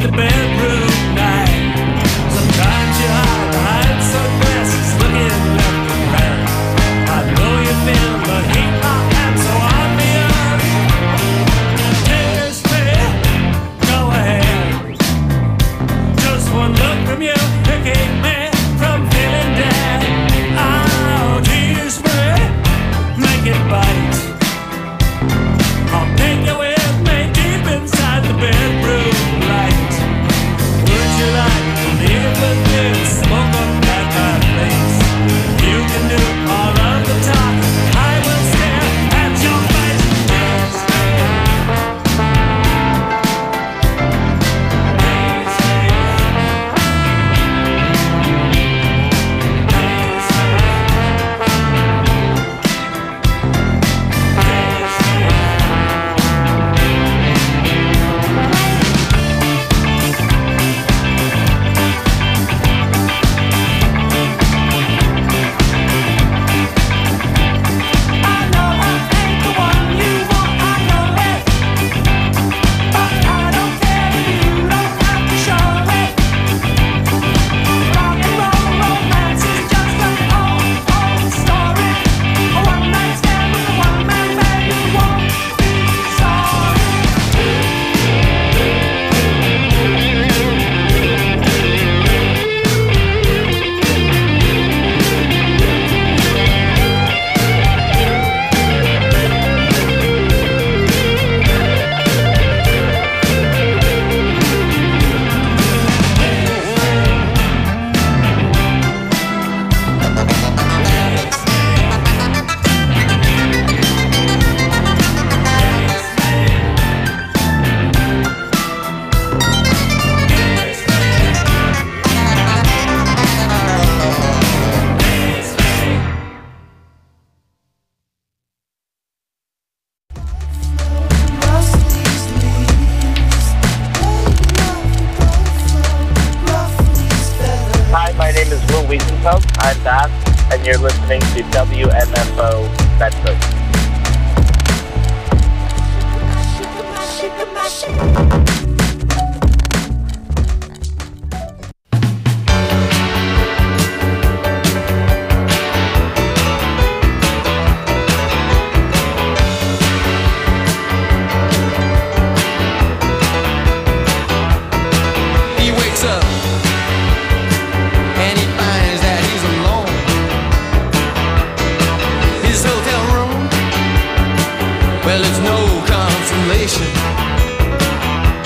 I'm Bass, and you're listening to WMFO Bedford. Well, it's no consolation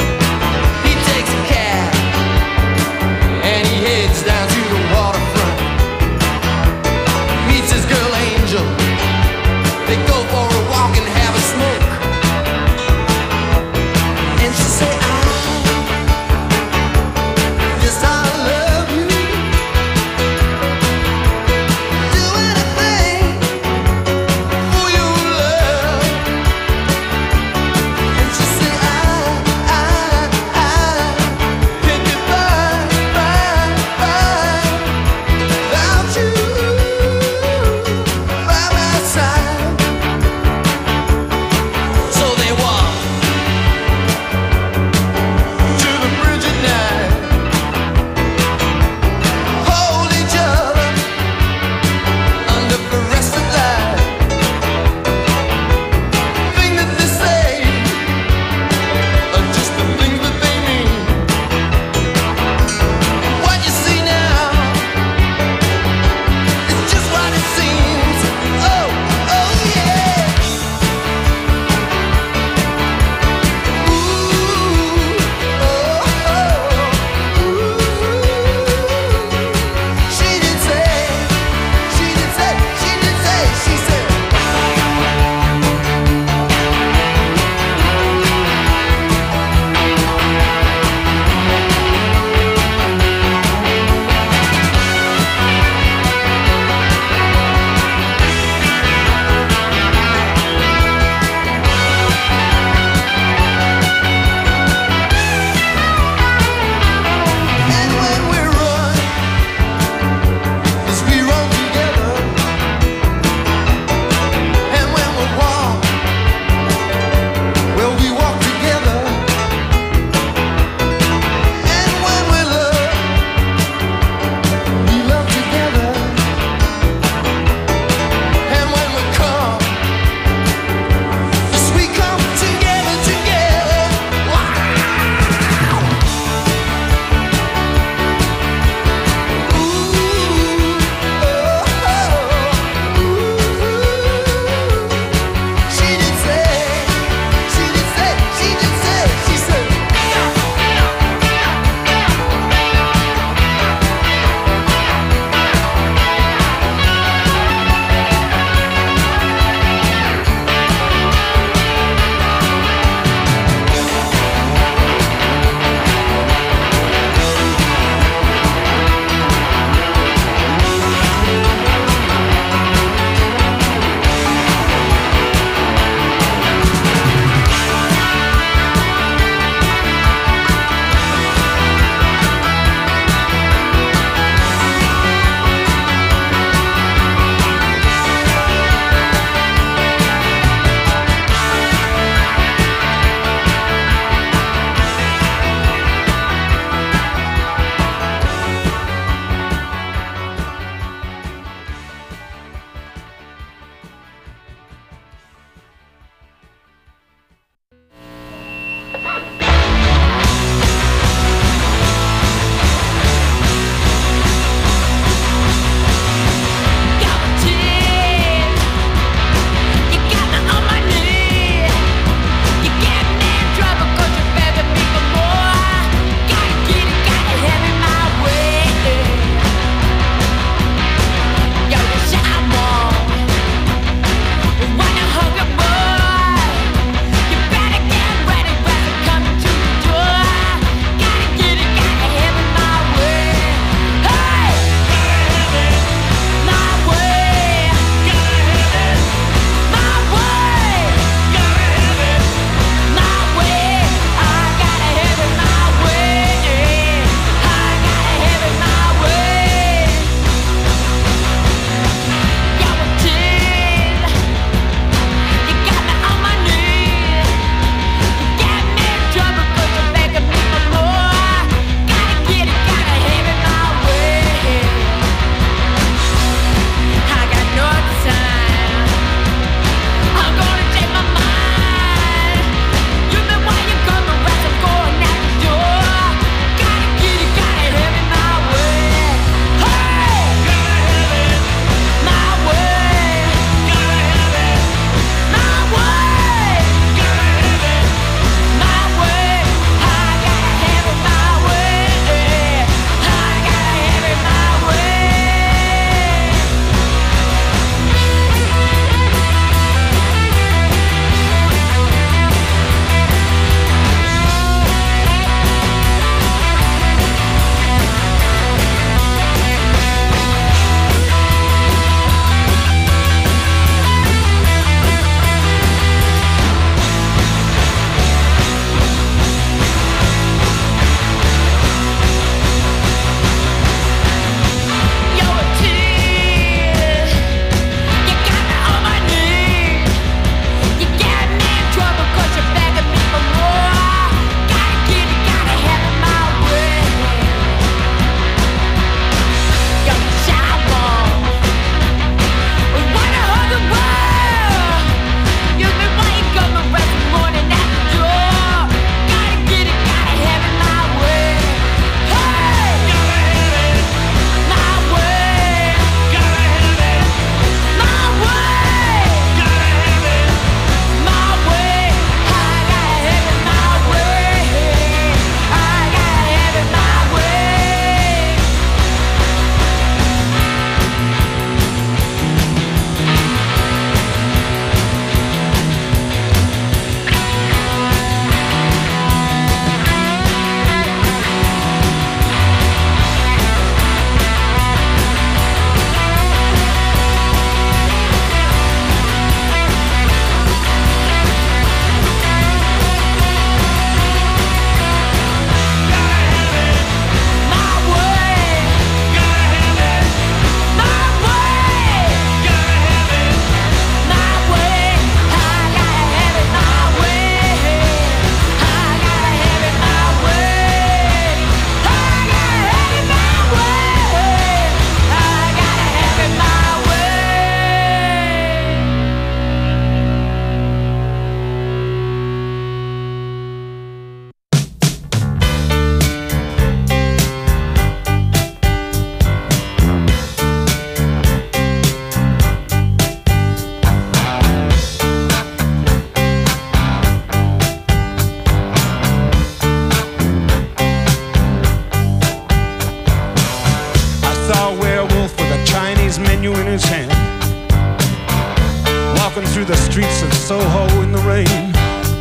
streets of Soho in the rain.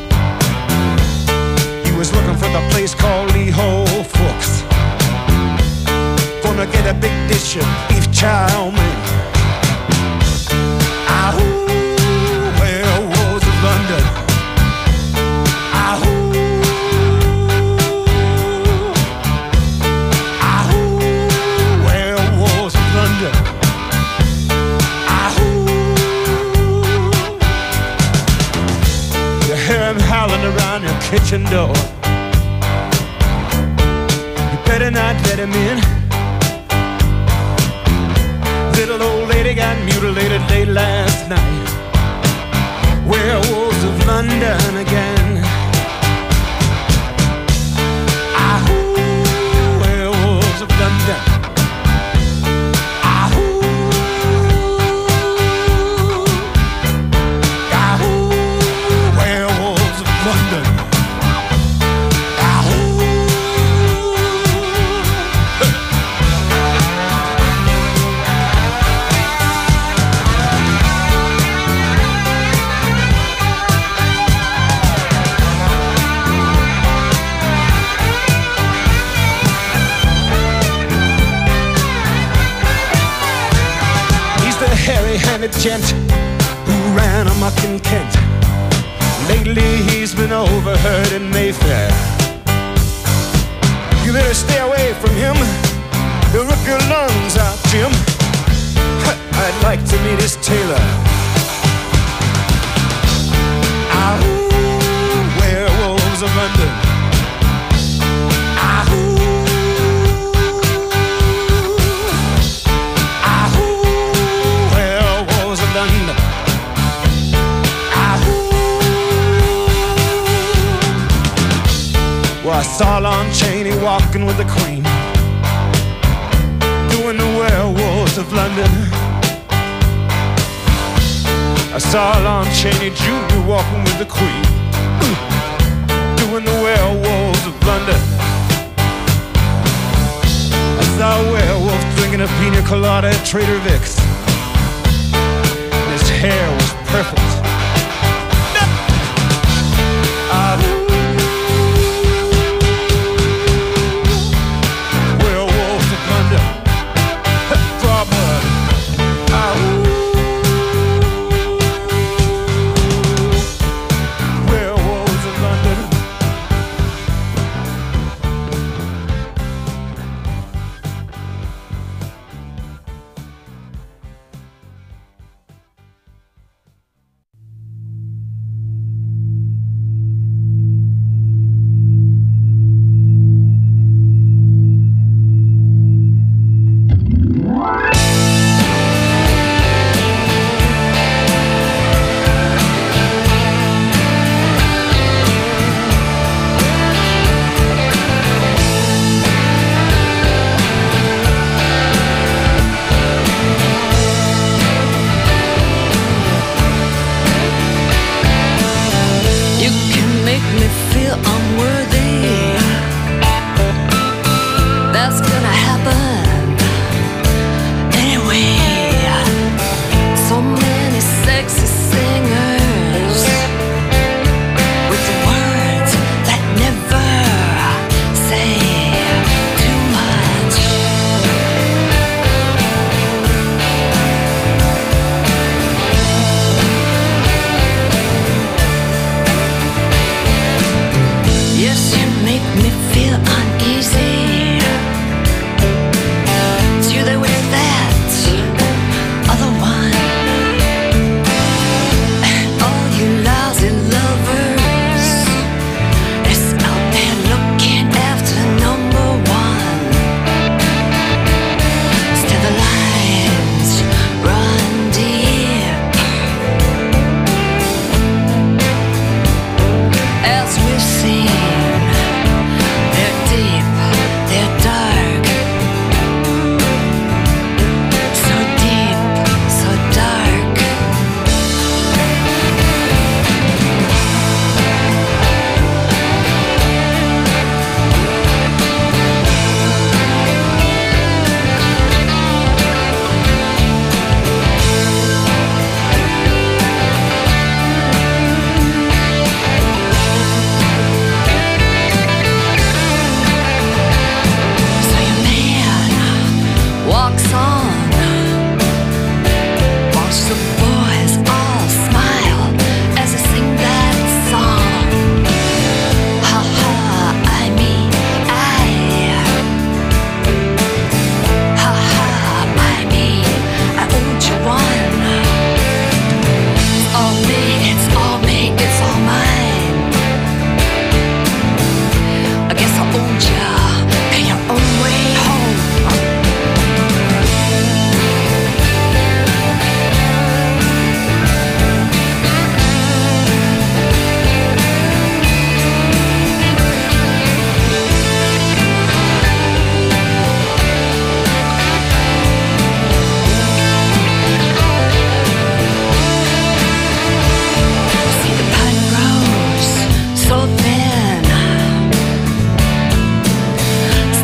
He was looking for the place called Lee Ho Fooks. Gonna get a big dish of beef chow mein. Ahoo, werewolves of London. Ahoo, ahoo, werewolves of London. Howling around your kitchen door. You better not let him in. Little old lady got mutilated late last night. Werewolves of London again. Ahoo, werewolves of London. Hairy-handed gent who ran amok in Kent. Lately he's been overheard in Mayfair. You better stay away from him. He'll rip your lungs out, Jim. I'd like to meet his tailor. Ahoo, werewolves of London. Ahoo. Well, I saw Lon Chaney walking with the Queen, doing the werewolves of London. I saw Lon Chaney Jr. walking with the Queen, doing the werewolves of London. I saw a werewolf drinking a pina colada at Trader Vic's. His hair was perfect.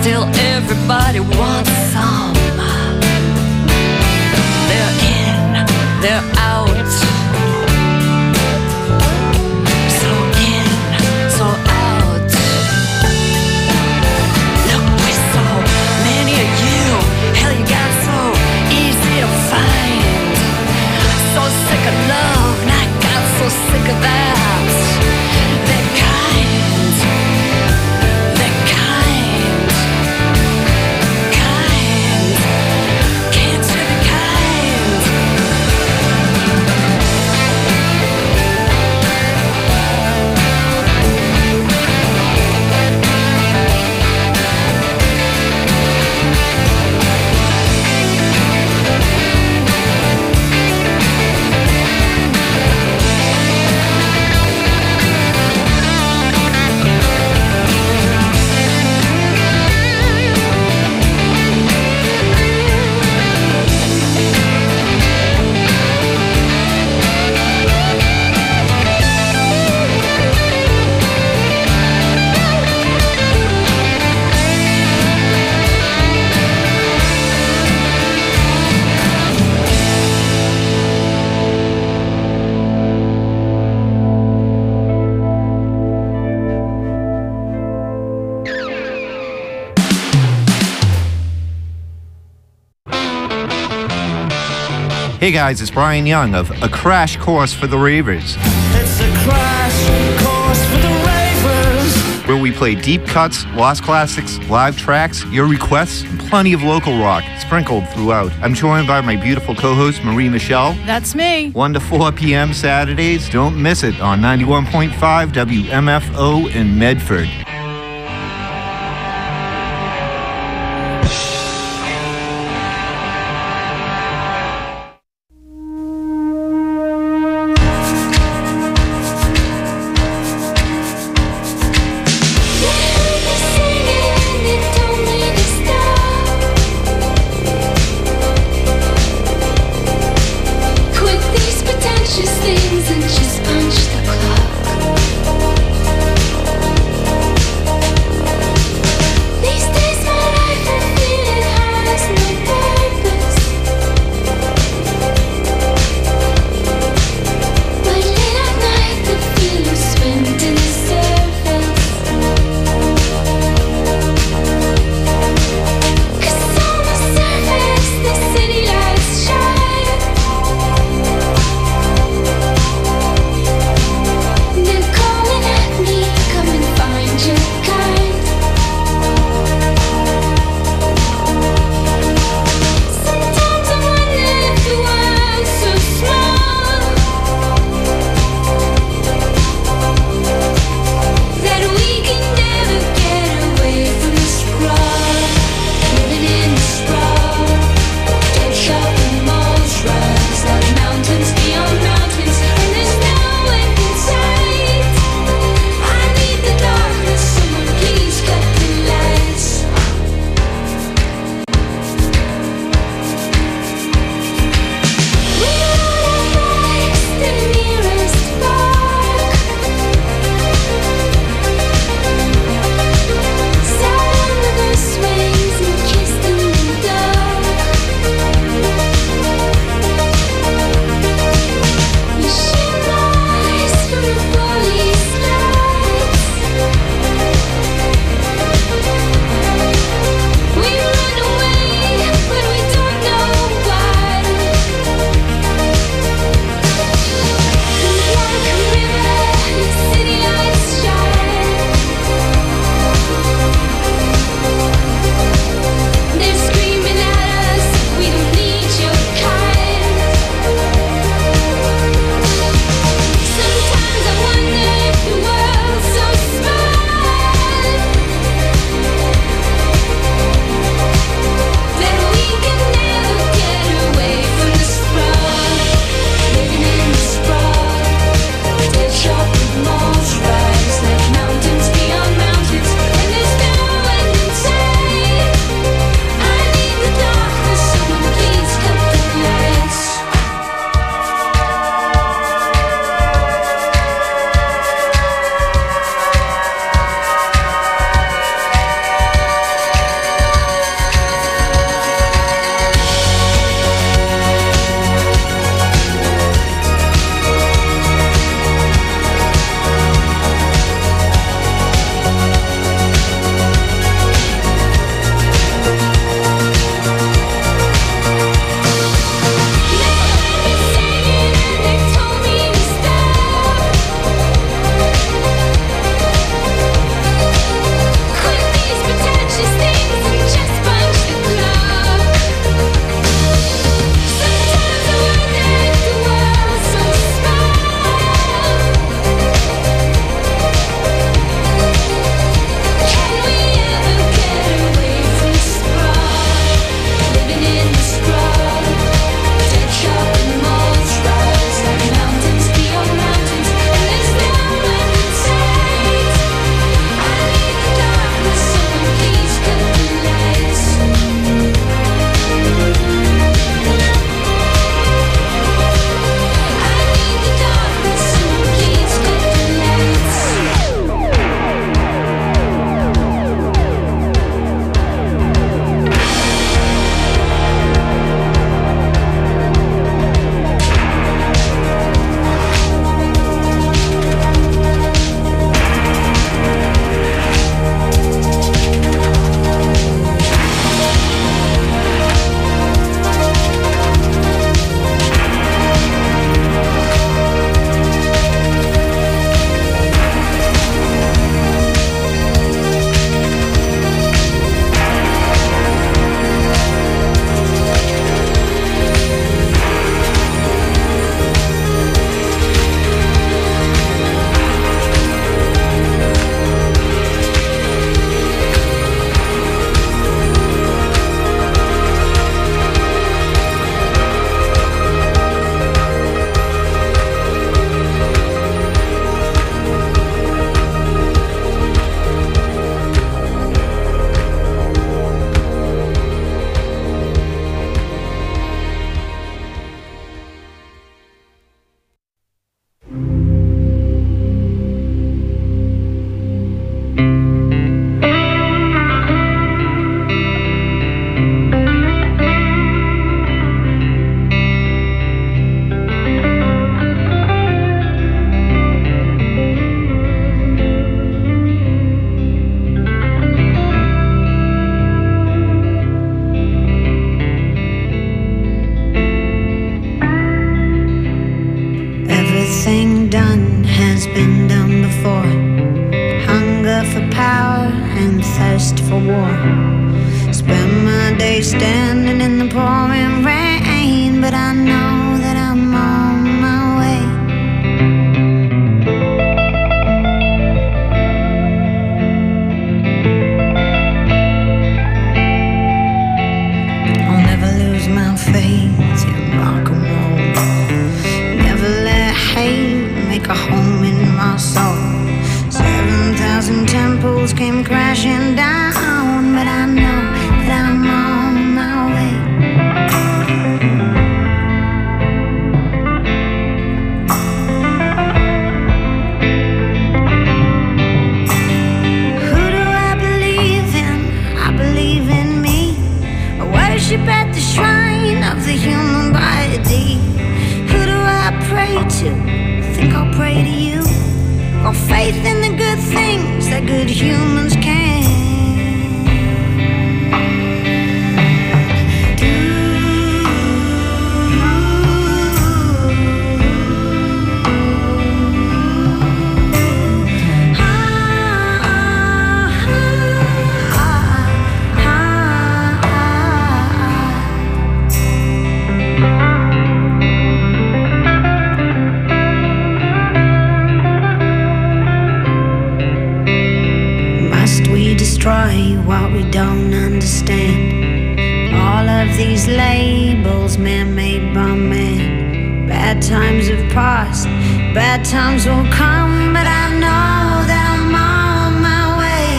Still everybody wants some. They're in, they're out. So in, so out. Look, we so many of you. Hell, you got so easy to find. So sick of love, and I got so sick of that. They're kind. They're kind. Kind. Can't you be kind? Hey guys, it's Brian Young of A Crash Course for the Ravers, It's a crash course for the ravers. where we play deep cuts, lost classics, live tracks, your requests, and plenty of local rock sprinkled throughout. I'm joined by my beautiful co-host, Marie Michelle. That's me. 1 to 4 p.m. Saturdays. Don't miss it on 91.5 WMFO in Medford. Quit these pretentious things and just punch the clock. day standing in the pouring rain, but I know that I'm on my way. I'll never lose my faith in rock and roll. Never let hate make a home in my soul. 7,000 temples came crashing down, but I know that I'm on my way. Who do I believe in? I believe in me. I worship at the shrine of the human body. Who do I pray to? Think I'll pray to you. Or faith in the good things that good humans can do. Destroy what we don't understand. All of these labels man-made by man. Bad times have passed, bad times will come, but I know that I'm on my way.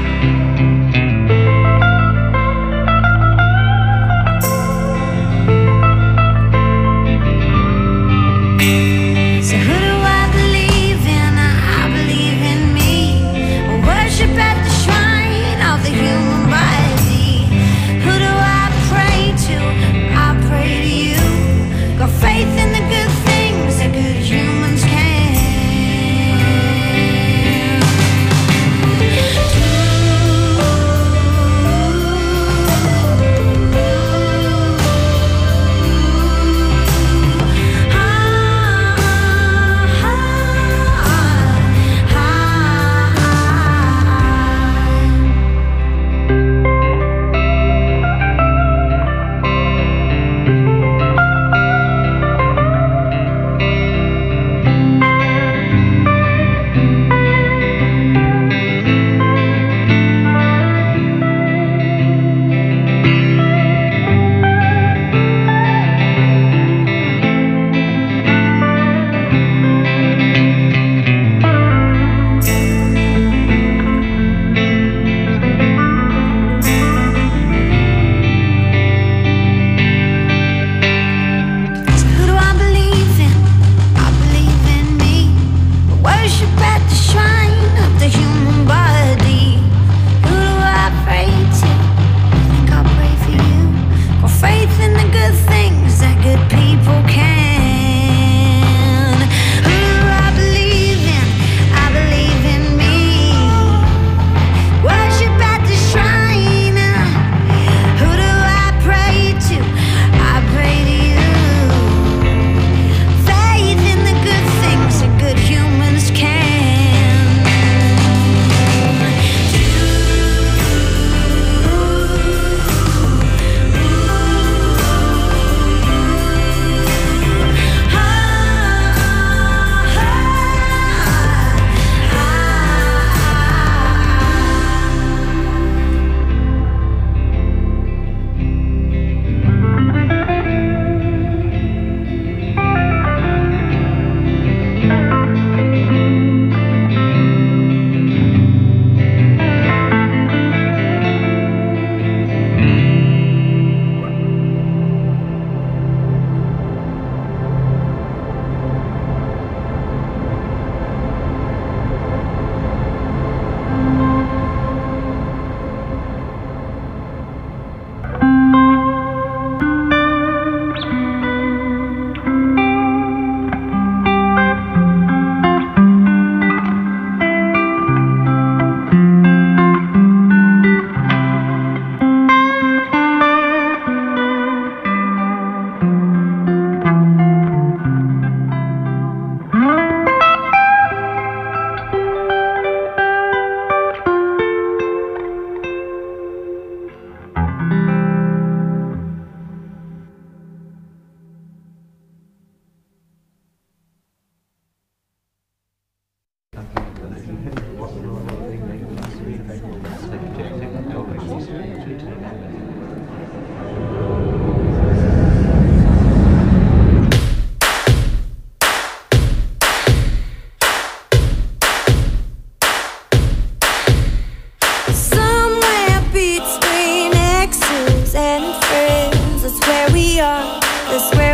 So who do I believe in? I believe in me. I worship at the shrine of the human body. Who do I pray to? I pray to you. Got faith in the good things that good humans can.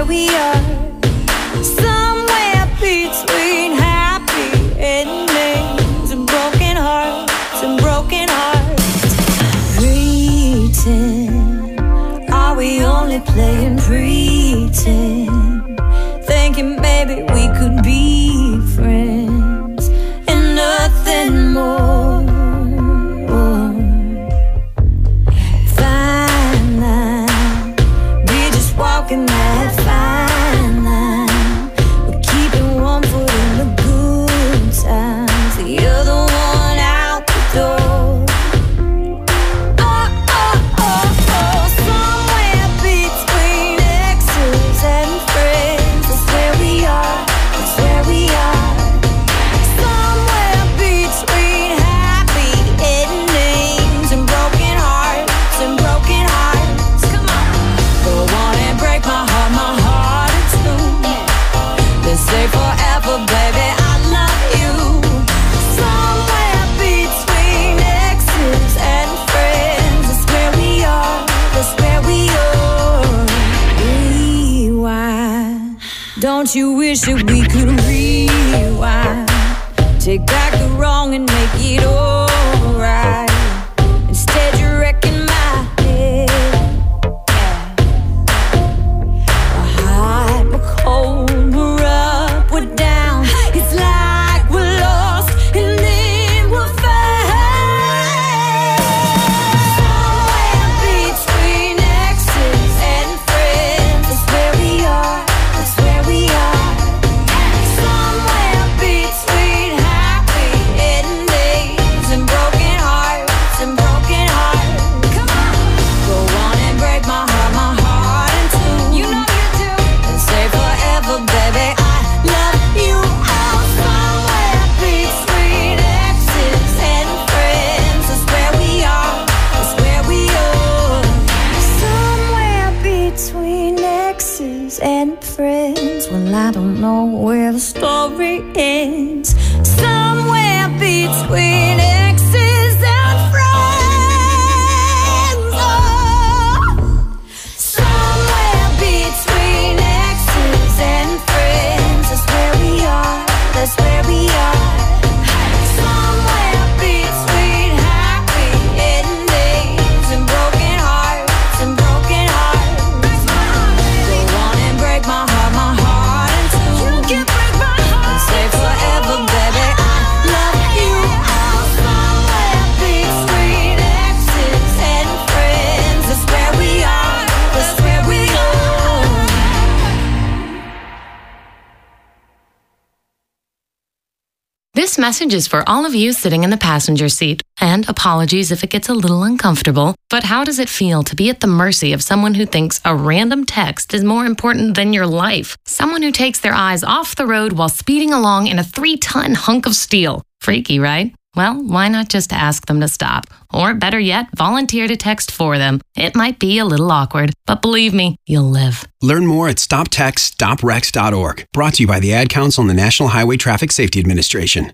we are. Somewhere between happy endings and broken hearts and broken hearts. Pretend, are we only playing pretend? Thinking maybe we could be friends and nothing more. Fine line, we're just walking that fine line. We're keeping one foot in the good times, the other one out the door. Somewhere between exes and friends, that's where we are, that's where we are. Somewhere between happy endings and broken hearts and broken hearts. Come on. Go on and break my heart in two. Let's say forever, baby, I love you. Somewhere between exes and friends, that's where we are, that's where we are. Rewind. Don't you wish that we could rewind? Take back the wrong and make it alright. Instead you're wrecking my head. We're hot, we're cold, we're up, we're down. It's like we're lost and then we're found. Somewhere between exes and friends, that's where we are, that's where we are. Somewhere between happy endings and broken hearts and broken hearts. Come on. Go on and break my heart in two. You know you do. And say forever, baby, I love you. Oh, somewhere between exes and friends, that's where we are, that's where we are. Somewhere between exes and friends, well, I don't know where the story ends. Somewhere between exes and friends. Oh. Somewhere between exes and friends, that's where we are, that's where we are. Somewhere between happy endings and broken hearts and broken hearts. Go on and break my heart in two. You can break my heart and say forever, baby, I love you. Oh, somewhere between exes and friends, that's where we are, that's where we are. This message is for all of you sitting in the passenger seat. And apologies if it gets a little uncomfortable, but how does it feel to be at the mercy of someone who thinks a random text is more important than your life? Someone who takes their eyes off the road while speeding along in a 3-ton hunk of steel. Freaky, right? Well, why not just ask them to stop? Or better yet, volunteer to text for them. It might be a little awkward, but believe me, you'll live. Learn more at stoptextstoprex.org. Brought to you by the Ad Council and the National Highway Traffic Safety Administration.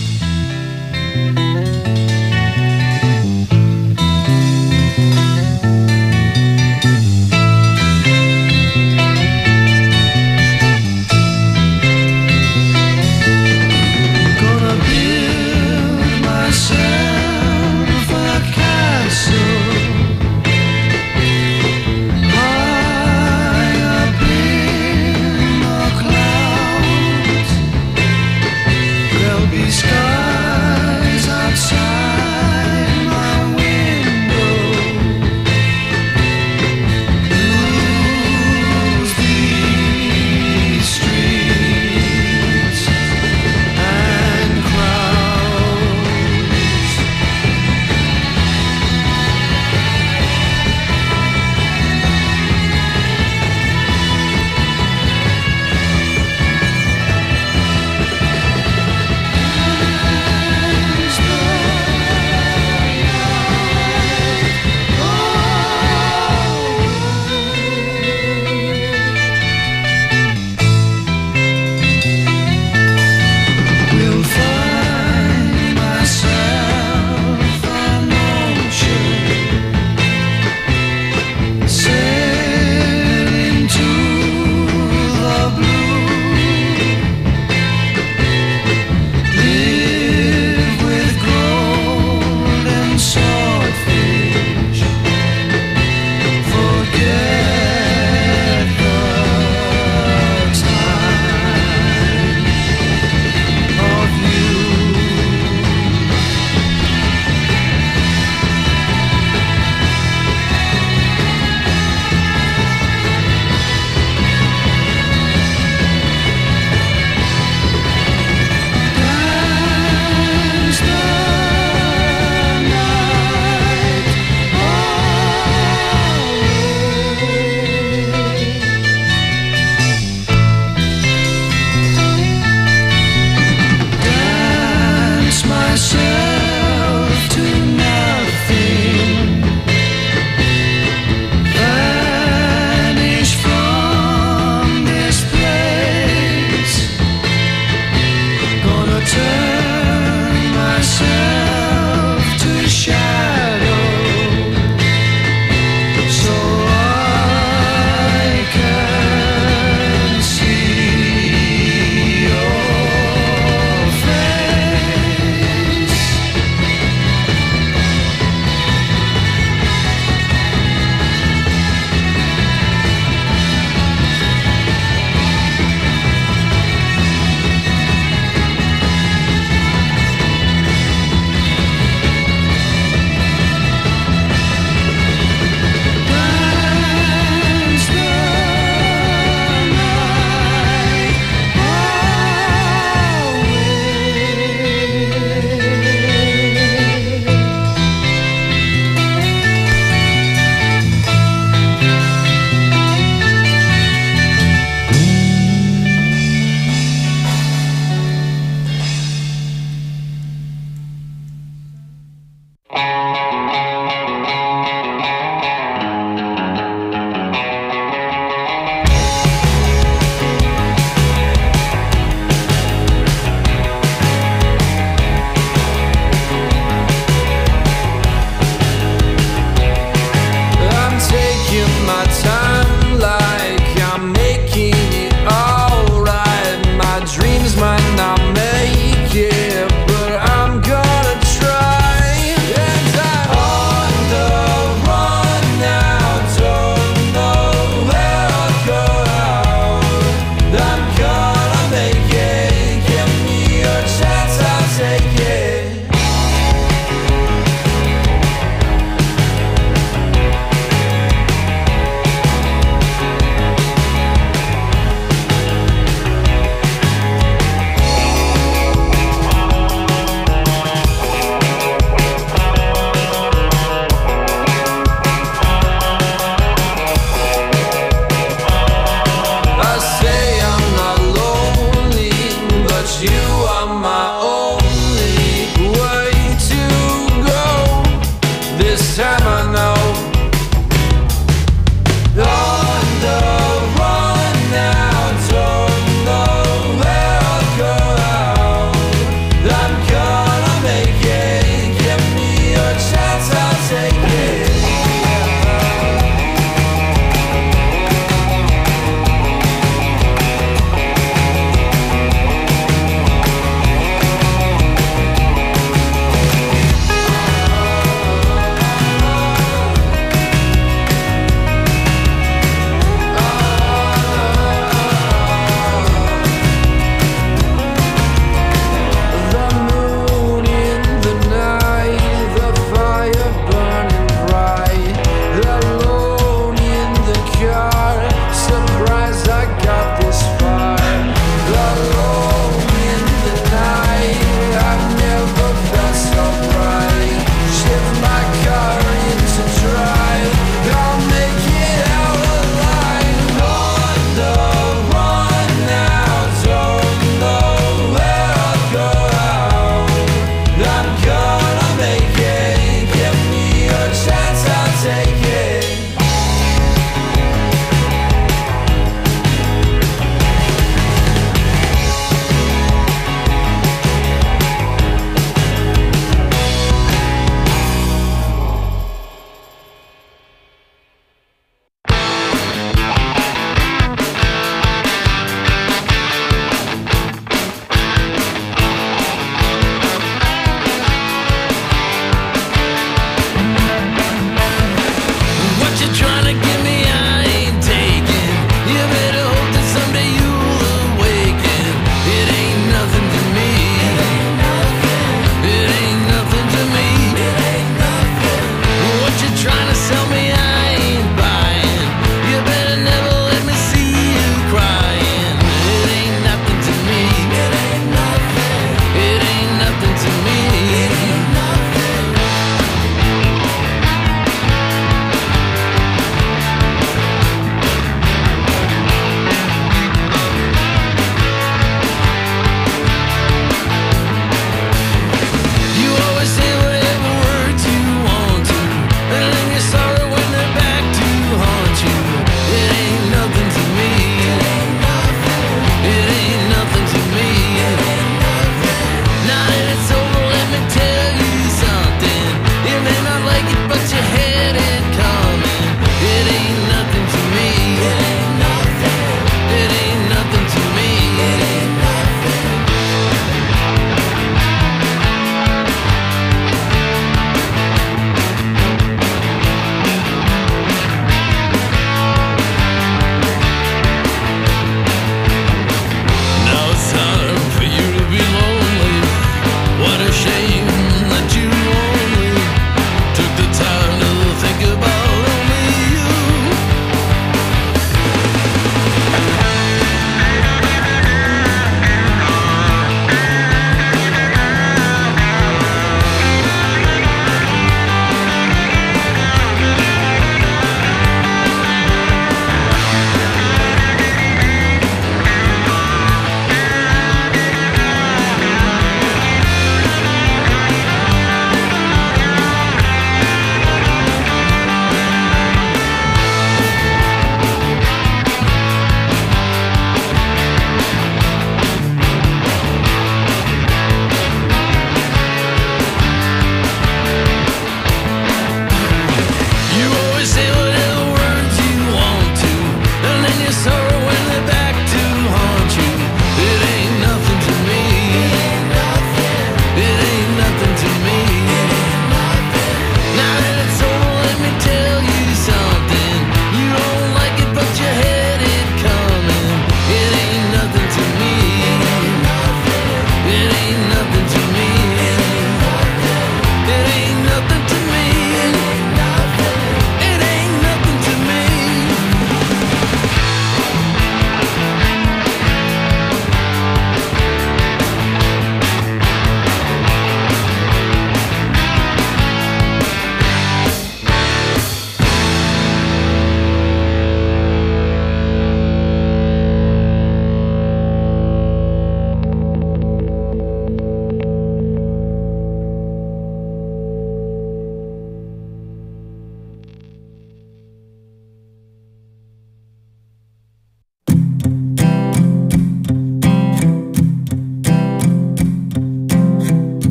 Gonna build myself a castle high up in the clouds. There'll be skies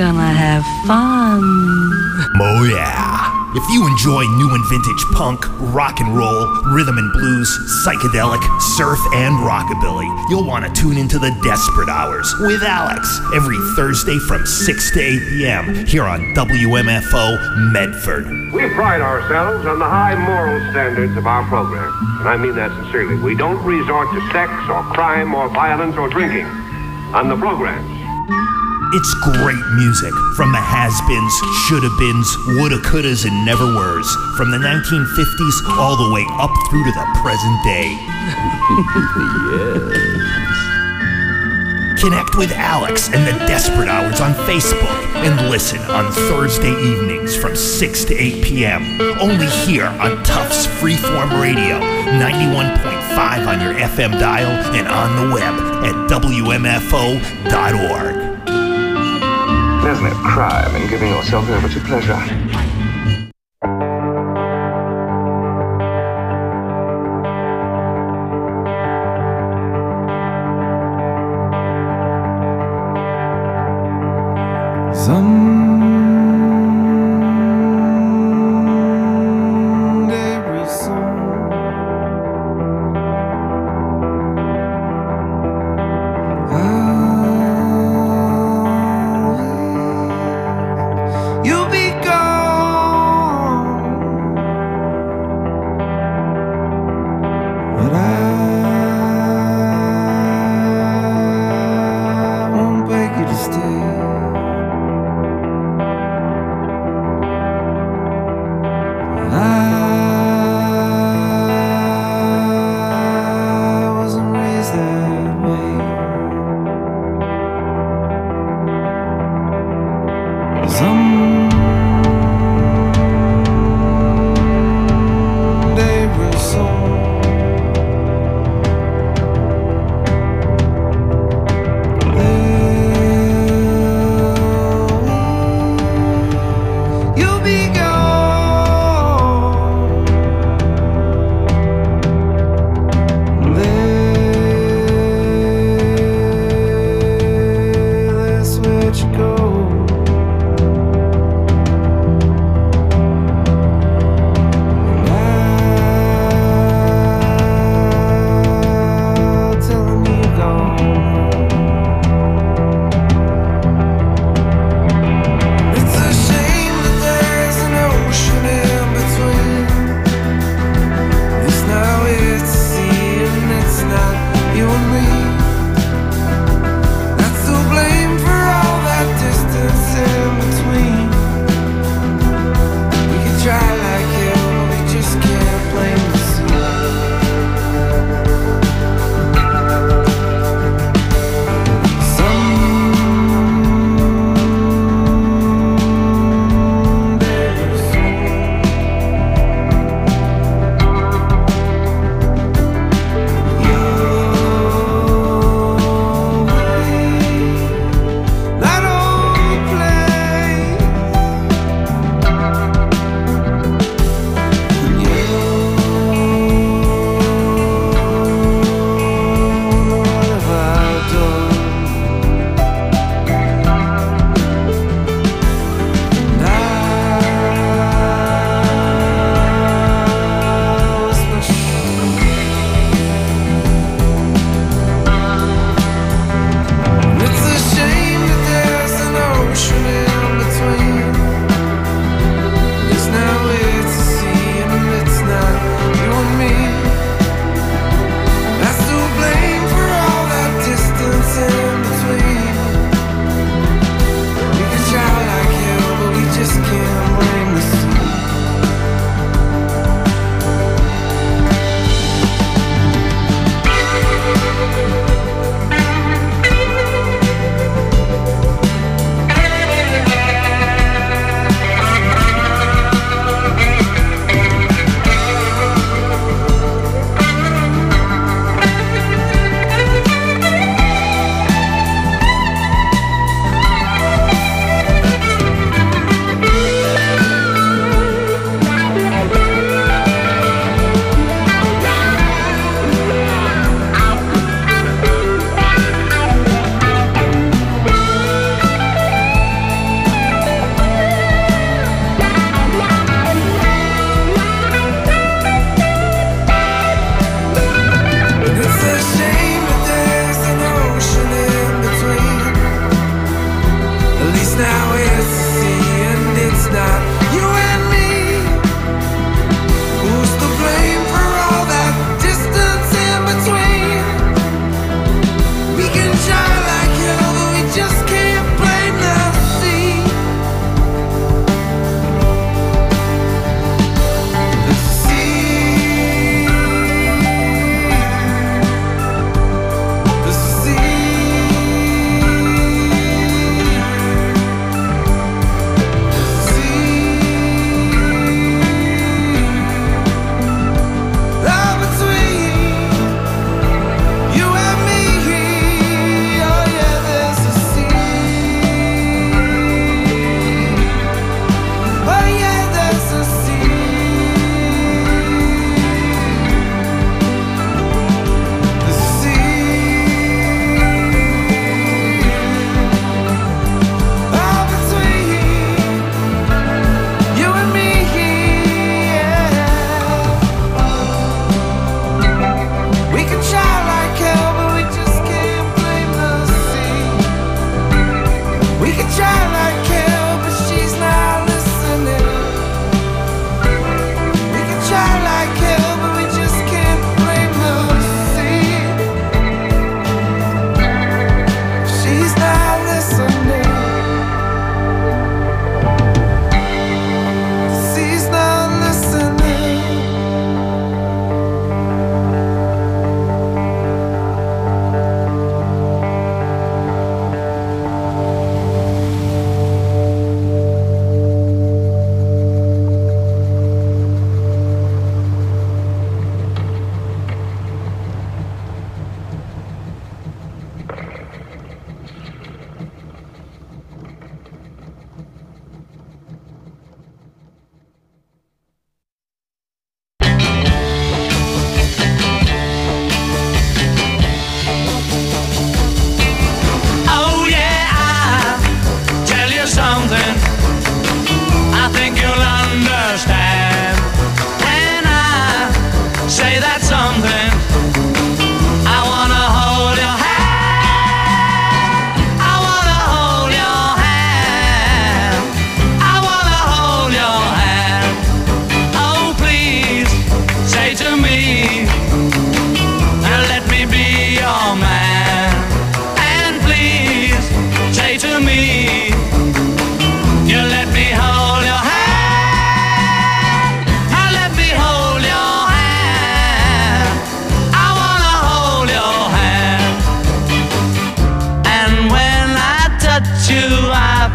gonna have fun. Oh yeah. If you enjoy new and vintage punk, rock and roll, rhythm and blues, psychedelic, surf, and rockabilly, you'll want to tune into the Desperate Hours with Alex every Thursday from 6 to 8 p.m. here on WMFO Medford. We pride ourselves on the high moral standards of our program, and I mean that sincerely. We don't resort to sex or crime or violence or drinking on the programs. It's great music from the has-beens, shoulda-beens, woulda-couldas, and never-weres, from the 1950s all the way up through to the present day. Yes. Connect with Alex and the Desperate Hours on Facebook and listen on Thursday evenings from 6 to 8 p.m. only here on Tufts Freeform Radio, 91.5 on your FM dial and on the web at WMFO.org. There's no crime in giving yourself over to pleasure.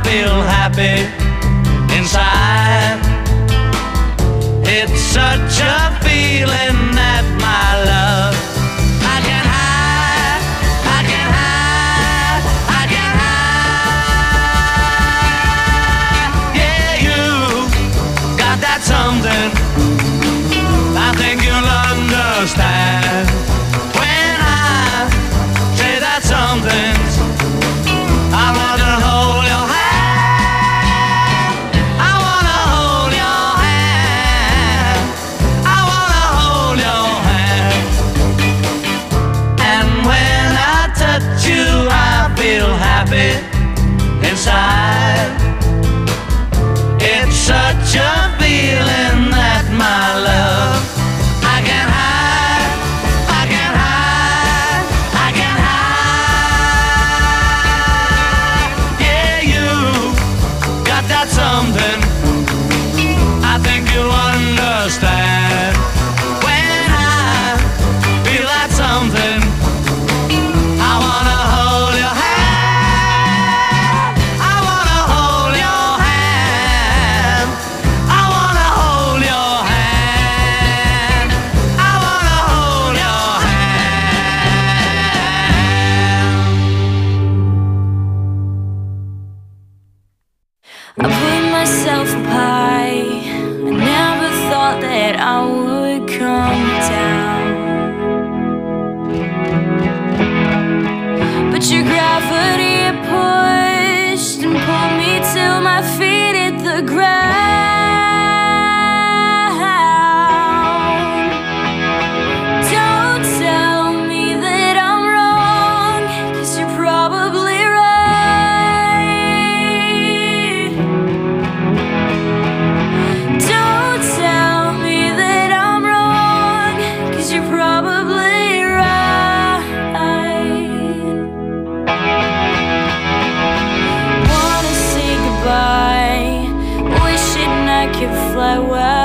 feel happy inside. It's such a feeling that my love I can hide, I can hide, I can hide. Yeah, you got that something I think you'll understand when I say that something. I want to hold your hand. I want to hold your hand. I want to hold your hand. And when I touch you, I feel happy inside. It's such a feeling that my love I can hide, I can hide, I can hide. Yeah, you got that something I think you'll understand when I feel that something. I wanna hold your hand. I wanna hold your hand. I wanna hold your hand. I wanna hold your I put myself up high. I never thought that I would come down. But your gravity it pushed and pulled me till my feet hit the ground. Don't tell me that I'm wrong, 'cause you're probably right. Don't tell me that I'm wrong, 'cause you're probably right. Wanna say goodbye, wishing I could fly away.